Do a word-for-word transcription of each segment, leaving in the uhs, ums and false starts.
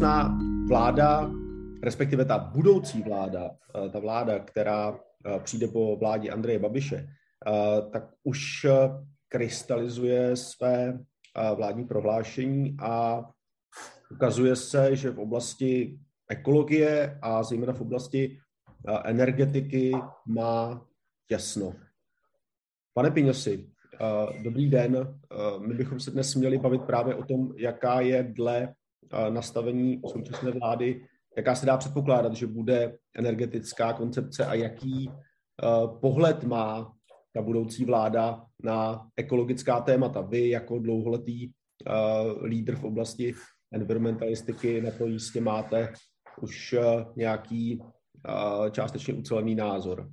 současná vláda, respektive ta budoucí vláda, ta vláda, která přijde po vládě Andreje Babiše, tak už krystalizuje své vládní prohlášení a ukazuje se, že v oblasti ekologie a zejména v oblasti energetiky má jasno. Pane Piňosi, dobrý den. My bychom se dnes měli bavit právě o tom, jaká je dle nastavení současné vlády, jaká se dá předpokládat, že bude energetická koncepce a jaký pohled má ta budoucí vláda na ekologická témata. Vy jako dlouholetý lídr v oblasti environmentalistiky na to jistě máte už nějaký částečně ucelený názor.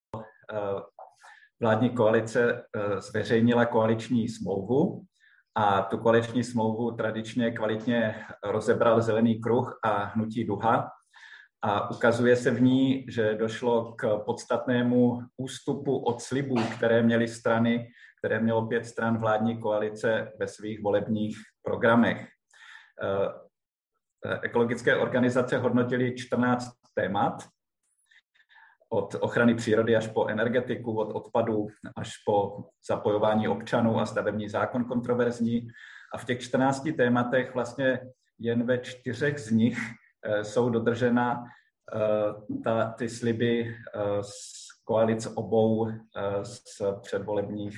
Vládní koalice zveřejnila koaliční smlouvu a tu koaliční smlouvu tradičně kvalitně rozebral Zelený kruh a Hnutí Duha a ukazuje se v ní, že došlo k podstatnému ústupu od slibů, které měly strany, které mělo pět stran vládní koalice ve svých volebních programech. Ekologické organizace hodnotily čtrnáct témat, od ochrany přírody až po energetiku, od odpadu až po zapojování občanů a stavební zákon kontroverzní. A v těch čtrnácti tématech vlastně jen ve čtyřech z nich jsou dodržena ta, ty sliby z koalic obou z předvolebních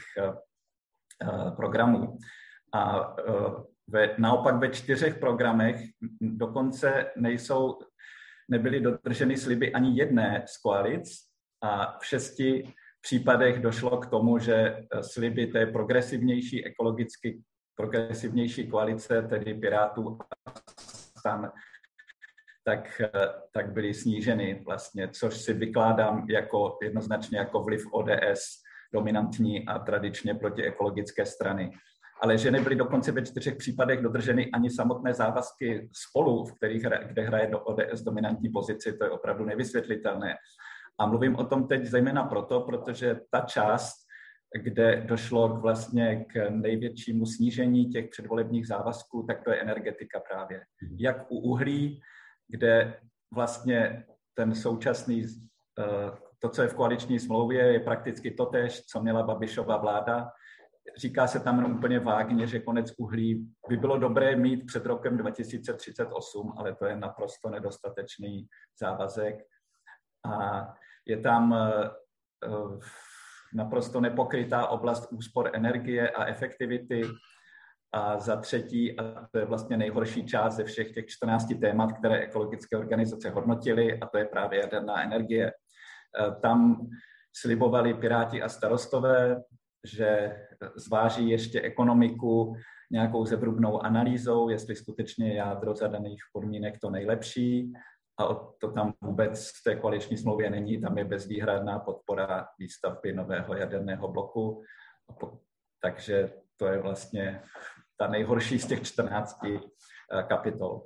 programů. A ve, naopak ve čtyřech programech dokonce nejsou nebyly dodrženy sliby ani jedné z koalic a v šesti případech došlo k tomu, že sliby té progresivnější, ekologicky progresivnější koalice, tedy Pirátů a STAN, tak, tak byly sníženy vlastně, což si vykládám jako jednoznačně jako vliv O D S dominantní a tradičně protiekologické strany. Ale že nebyly dokonce ve čtyřech případech dodrženy ani samotné závazky Spolu, v kterých, kde hraje do O D S dominantní pozici, to je opravdu nevysvětlitelné. A mluvím o tom teď zejména proto, protože ta část, kde došlo k vlastně k největšímu snížení těch předvolebních závazků, tak to je energetika právě. Jak u uhlí, kde vlastně ten současný, to, co je v koaliční smlouvě, je prakticky totéž, co měla Babišova vláda. Říká se tam úplně vágně, že konec uhlí by bylo dobré mít před rokem dva tisíce třicet osm, ale to je naprosto nedostatečný závazek. A je tam naprosto nepokrytá oblast úspor energie a efektivity. A za třetí, a to je vlastně nejhorší část ze všech těch čtrnácti témat, které ekologické organizace hodnotily, a to je právě jaderná energie. Tam slibovali Piráti a Starostové, že zváží ještě ekonomiku nějakou zevrubnou analýzou, jestli skutečně jádro za daných podmínek to nejlepší. A to tam vůbec v té koaliční smlouvě není, tam je bezvýhradná podpora výstavby nového jaderného bloku. Takže to je vlastně ta nejhorší z těch čtrnácti kapitol.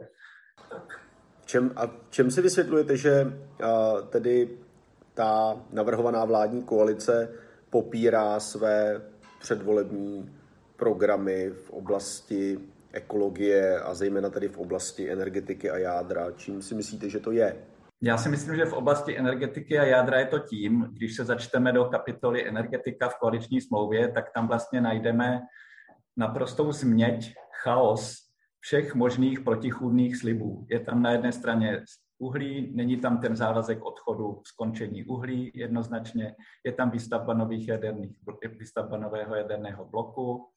Čem, a čem si vysvětlujete, že uh, tedy ta navrhovaná vládní koalice popírá své předvolební programy v oblasti ekologie a zejména tedy v oblasti energetiky a jádra? Čím si myslíte, že to je? Já si myslím, že v oblasti energetiky a jádra je to tím, když se začteme do kapitoly energetika v koaliční smlouvě, tak tam vlastně najdeme naprostou změť, chaos všech možných protichůdných slibů. Je tam na jedné straně uhlí, není tam ten závazek odchodu, skončení uhlí jednoznačně, je tam výstavba nových jaderných, výstavba nového jaderného bloku,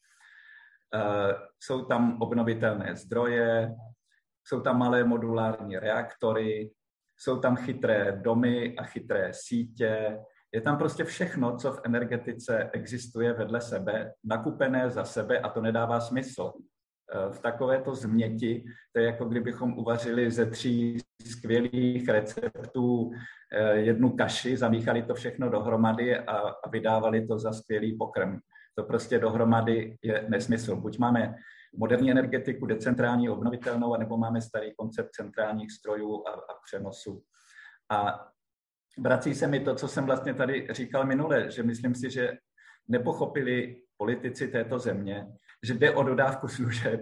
jsou tam obnovitelné zdroje, jsou tam malé modulární reaktory, jsou tam chytré domy a chytré sítě. Je tam prostě všechno, co v energetice existuje vedle sebe, nakupené za sebe a to nedává smysl. V takovéto změti, to je jako kdybychom uvařili ze tří skvělých receptů jednu kaši, zamíchali to všechno dohromady a, a vydávali to za skvělý pokrm. To prostě dohromady je nesmysl. Buď máme moderní energetiku, decentrální, obnovitelnou, anebo máme starý koncept centrálních strojů a, a přenosu. A vrací se mi to, co jsem vlastně tady říkal minule, že myslím si, že nepochopili politici této země, že jde o dodávku služeb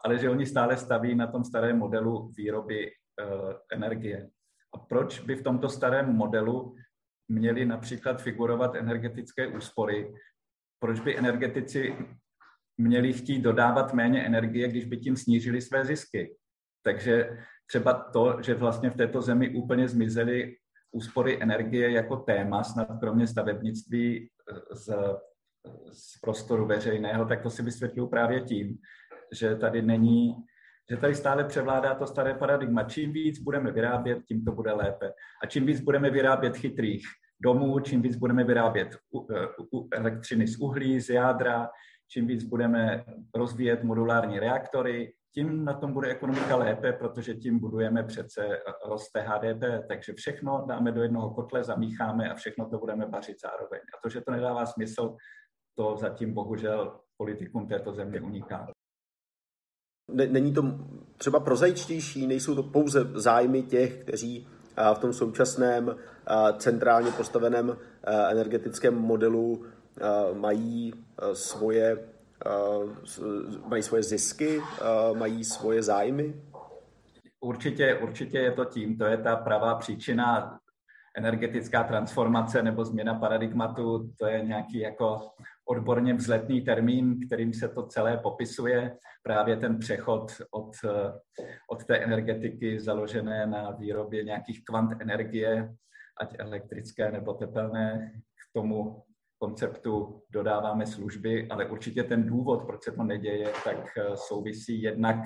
ale že oni stále staví na tom starém modelu výroby uh, energie. A proč by v tomto starém modelu měly například figurovat energetické úspory? Proč by energetici měli chtít dodávat méně energie, když by tím snížili své zisky? Takže třeba to, že vlastně v této zemi úplně zmizely úspory energie jako téma, snad kromě stavebnictví z, z prostoru veřejného, tak to si vysvětluju právě tím, že tady není, že tady stále převládá to staré paradigma. Čím víc budeme vyrábět, tím to bude lépe. A čím víc budeme vyrábět chytrých domů, čím víc budeme vyrábět u, u, elektřiny z uhlí, z jádra, čím víc budeme rozvíjet modulární reaktory, tím na tom bude ekonomika lépe, protože tím budujeme přece roste H D P. Takže všechno dáme do jednoho kotle, zamícháme a všechno to budeme vařit zároveň. A to, že to nedává smysl, to zatím bohužel politikům této země uniká. Není to třeba prozaičtější, nejsou to pouze zájmy těch, kteří v tom současném centrálně postaveném energetickém modelu mají svoje, mají svoje zisky, mají svoje zájmy? Určitě, určitě je to tím. To je ta pravá příčina. Energetická transformace nebo změna paradigmatu, to je nějaký jako odborně vzletný termín, kterým se to celé popisuje. Právě ten přechod od, od té energetiky založené na výrobě nějakých kvant energie, ať elektrické nebo tepelné, k tomu konceptu dodáváme služby, ale určitě ten důvod, proč se to neděje, tak souvisí jednak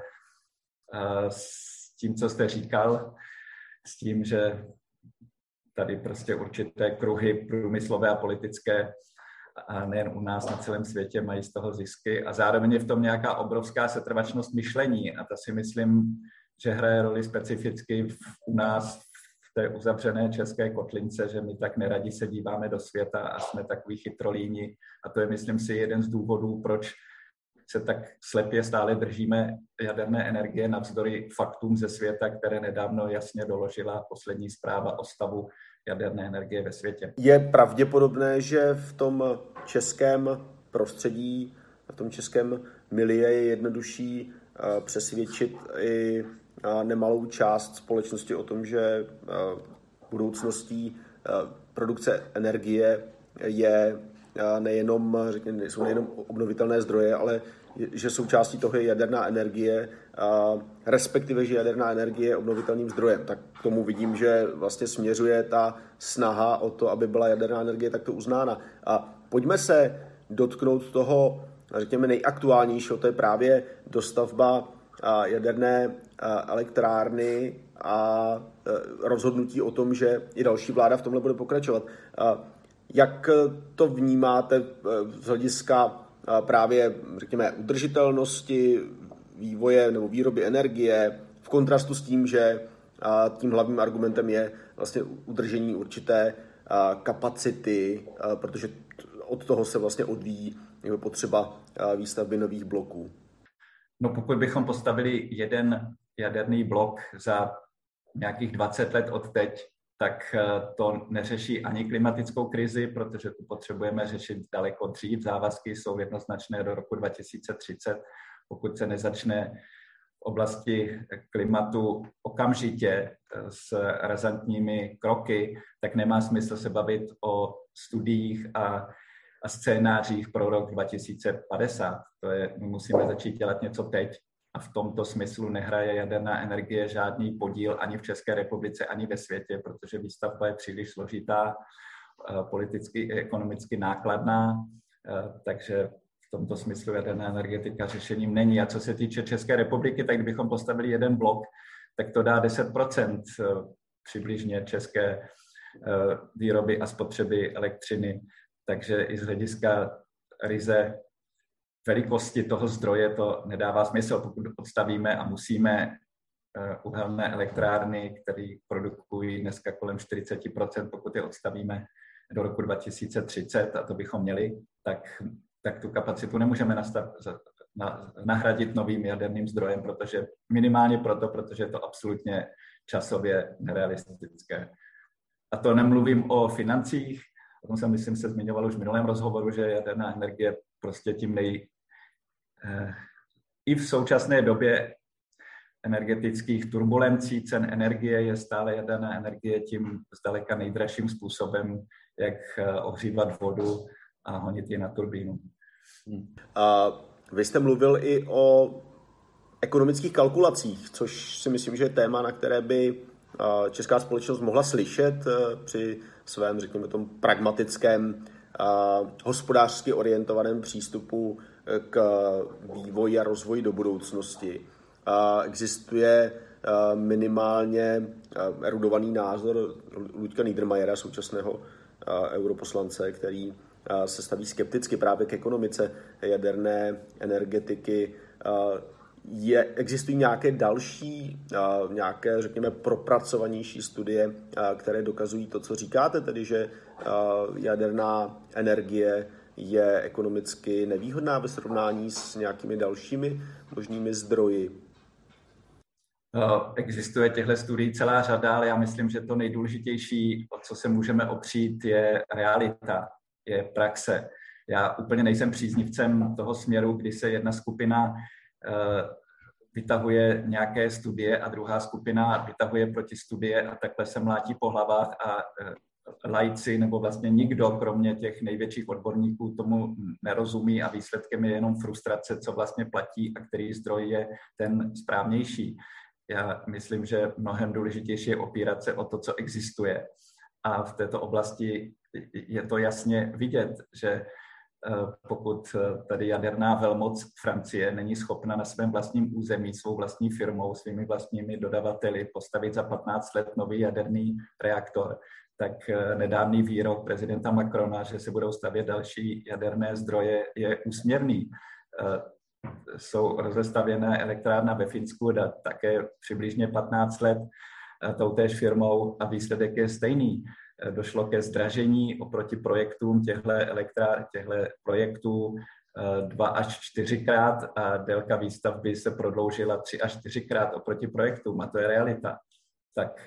s tím, co jste říkal, s tím, že tady prostě určité kruhy průmyslové a politické, a nejen u nás, na celém světě, mají z toho zisky a zároveň je v tom nějaká obrovská setrvačnost myšlení a ta si myslím, že hraje roli specificky v, u nás v té uzavřené české kotlince, že my tak neradi se díváme do světa a jsme takový chytrolíni a to je, myslím si, jeden z důvodů, proč se tak slepě stále držíme jaderné energie navzdory faktům ze světa, které nedávno jasně doložila poslední zpráva o stavu jaderné energie ve světě. Je pravděpodobné, že v tom českém prostředí, v tom českém milieu je jednodušší přesvědčit i nemalou část společnosti o tom, že budoucností produkce energie je nejenom, řekněme, jsou nejenom obnovitelné zdroje, ale že součástí toho je jaderná energie, respektive, že jaderná energie je obnovitelným zdrojem. Tak k tomu vidím, že vlastně směřuje ta snaha o to, aby byla jaderná energie takto uznána. A pojďme se dotknout toho, řekněme, nejaktuálnějšího, to je právě dostavba jaderné elektrárny a rozhodnutí o tom, že i další vláda v tomhle bude pokračovat. Jak to vnímáte z hlediska právě, řekněme, udržitelnosti, vývoje nebo výroby energie v kontrastu s tím, že tím hlavním argumentem je vlastně udržení určité kapacity, protože od toho se vlastně odvíjí potřeba výstavby nových bloků? No pokud bychom postavili jeden jaderný blok za nějakých dvacet let od teď, tak to neřeší ani klimatickou krizi, protože tu potřebujeme řešit daleko dřív. Závazky jsou jednoznačné do roku dva tisíce třicet. Pokud se nezačne v oblasti klimatu okamžitě s razantními kroky, tak nemá smysl se bavit o studiích a, a scénářích pro rok dva tisíce padesát. To je, my musíme začít dělat něco teď. A v tomto smyslu nehraje jaderná energie žádný podíl ani v České republice, ani ve světě, protože výstavba je příliš složitá, politicky i ekonomicky nákladná, takže v tomto smyslu jaderná energetika řešením není. A co se týče České republiky, tak kdybychom postavili jeden blok, tak to dá deset procent přibližně české výroby a spotřeby elektřiny. Takže i z hlediska ryze velikosti toho zdroje to nedává smysl, pokud odstavíme a musíme uhelné elektrárny, které produkují dneska kolem čtyřicet procent, pokud je odstavíme do roku dva tisíce třicet, a to bychom měli, tak, tak tu kapacitu nemůžeme nastav, na, nahradit novým jaderným zdrojem, protože minimálně proto, protože je to absolutně časově nerealistické. A to nemluvím o financích, o tom jsem, myslím, se zmiňoval už v minulém rozhovoru, že jaderná energie prostě tím nej, i v současné době energetických turbulencí cen energie je stále jaderná energie tím zdaleka nejdražším způsobem, jak ohřívat vodu a honit ji na turbínu. Hmm. A vy jste mluvil i o ekonomických kalkulacích, což si myslím, že je téma, na které by česká společnost mohla slyšet při svém, řekněme, tom pragmatickém, hospodářsky orientovaném přístupu k vývoji a rozvoji do budoucnosti. Existuje minimálně erudovaný názor Luďka Niedermayera, současného europoslance, který se staví skepticky právě k ekonomice jaderné energetiky. Je, existují nějaké další, nějaké, řekněme, propracovanější studie, které dokazují to, co říkáte, tedy, že jaderná energie je ekonomicky nevýhodná ve srovnání s nějakými dalšími možnými zdroji? Existuje těchto studií celá řada, ale já myslím, že to nejdůležitější, o co se můžeme opřít, je realita, je praxe. Já úplně nejsem příznivcem toho směru, kdy se jedna skupina vytahuje nějaké studie a druhá skupina vytahuje protistudie a takhle se mlátí po hlavách a laici nebo vlastně nikdo, kromě těch největších odborníků, tomu nerozumí a výsledkem je jenom frustrace, co vlastně platí a který zdroj je ten správnější. Já myslím, že mnohem důležitější je opírat se o to, co existuje. A v této oblasti je to jasně vidět, že pokud tady jaderná velmoc Francie není schopna na svém vlastním území, svou vlastní firmou, svými vlastními dodavateli postavit za patnáct let nový jaderný reaktor, tak nedávný výrok prezidenta Macrona, že se budou stavět další jaderné zdroje, je úsměvný. Jsou rozestavěné elektrárna ve Finsku také přibližně patnáct let toutéž firmou a výsledek je stejný. Došlo ke zdražení oproti projektům těchto elektrár, těchto projektů dva až čtyřikrát a délka výstavby se prodloužila tři až čtyřikrát oproti projektům a to je realita. Tak,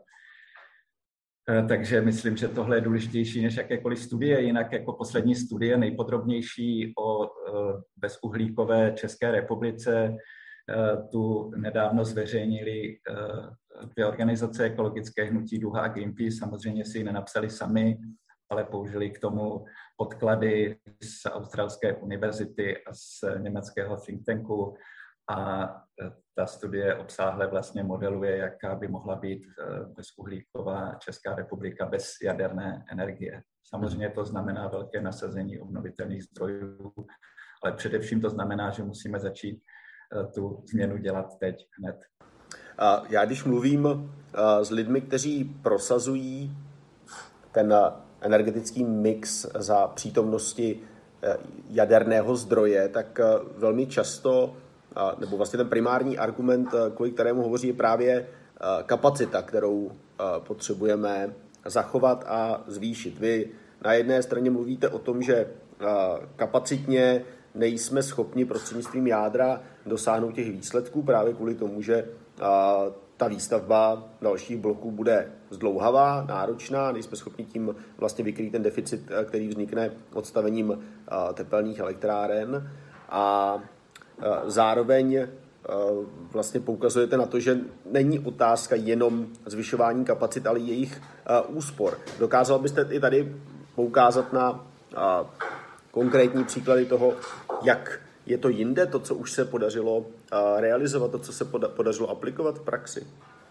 takže myslím, že tohle je důležitější než jakékoliv studie. Jinak jako poslední studie nejpodrobnější o bezuhlíkové České republice tu nedávno zveřejnili dvě organizace, ekologické hnutí Duha a Greenpeace. Samozřejmě si ji nenapsali sami, ale použili k tomu podklady z Australské univerzity a z německého think tanku. A ta studie obsáhle vlastně modeluje, jaká by mohla být bezuhlíková Česká republika bez jaderné energie. Samozřejmě to znamená velké nasazení obnovitelných zdrojů, ale především to znamená, že musíme začít tu změnu dělat teď hned. Já když mluvím s lidmi, kteří prosazují ten energetický mix za přítomnosti jaderného zdroje, tak velmi často, nebo vlastně ten primární argument, kvůli kterému hovoří, je právě kapacita, kterou potřebujeme zachovat a zvýšit. Vy na jedné straně mluvíte o tom, že kapacitně nejsme schopni prostřednictvím jádra dosáhnout těch výsledků právě kvůli tomu, že ta výstavba dalších bloků bude zdlouhavá, náročná, nejsme schopni tím vlastně vykrýt ten deficit, který vznikne odstavením tepelných elektráren a zároveň vlastně poukazujete na to, že není otázka jenom zvyšování kapacit, ale jejich úspor. Dokázal byste i tady poukázat na konkrétní příklady toho, jak je to jinde, to, co už se podařilo realizovat, to, co se podařilo aplikovat v praxi?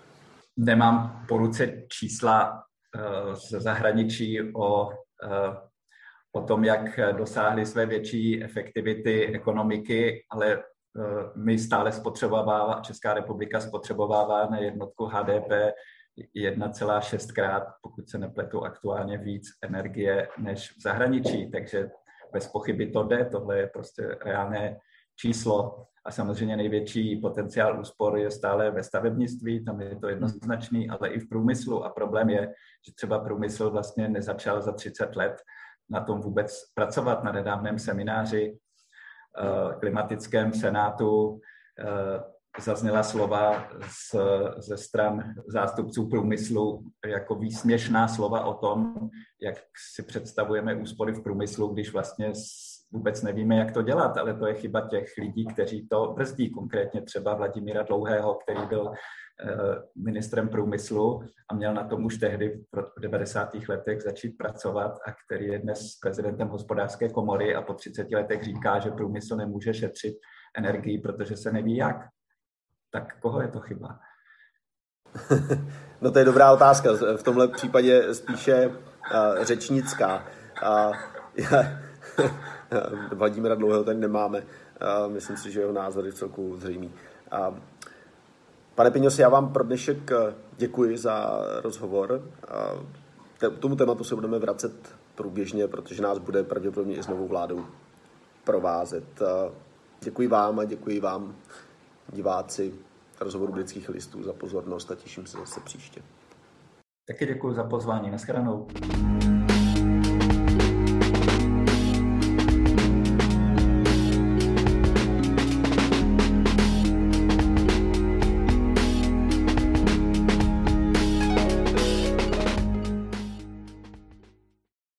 Nemám po ruce čísla ze zahraničí o, o tom, jak dosáhly své větší efektivity ekonomiky, ale my stále spotřebovává, Česká republika spotřebovává na jednotku H D P jedna celá šest krát, pokud se nepletu, aktuálně víc energie než v zahraničí, takže bez pochyby to jde, tohle je prostě reálné číslo a samozřejmě největší potenciál úspor je stále ve stavebnictví, tam je to jednoznačný, ale i v průmyslu a problém je, že třeba průmysl vlastně nezačal za třicet let na tom vůbec pracovat. Na nedávném semináři klimatickém senátu zazněla slova z, ze stran zástupců průmyslu jako výsměšná slova o tom, jak si představujeme úspory v průmyslu, když vlastně vůbec nevíme, jak to dělat, ale to je chyba těch lidí, kteří to brzdí, konkrétně třeba Vladimíra Dlouhého, který byl ministrem průmyslu a měl na tom už tehdy v devadesátých letech začít pracovat a který je dnes prezidentem hospodářské komory a po třiceti letech říká, že průmysl nemůže šetřit energii, protože se neví jak. Tak koho je to chyba? No to je dobrá otázka. V tomhle případě spíše uh, řečnická. Uh, Vladimíra Dlouhého tady nemáme. Uh, myslím si, že jeho názor je celku zřejmý. Uh, Pane Piňosi, já vám pro dnešek děkuji za rozhovor. K tomu tématu se budeme vracet průběžně, protože nás bude pravděpodobně i s novou vládou provázet. Děkuji vám a děkuji vám, diváci rozhovoru Britských listů, za pozornost a těším se zase příště. Taky děkuji za pozvání. Naschledanou.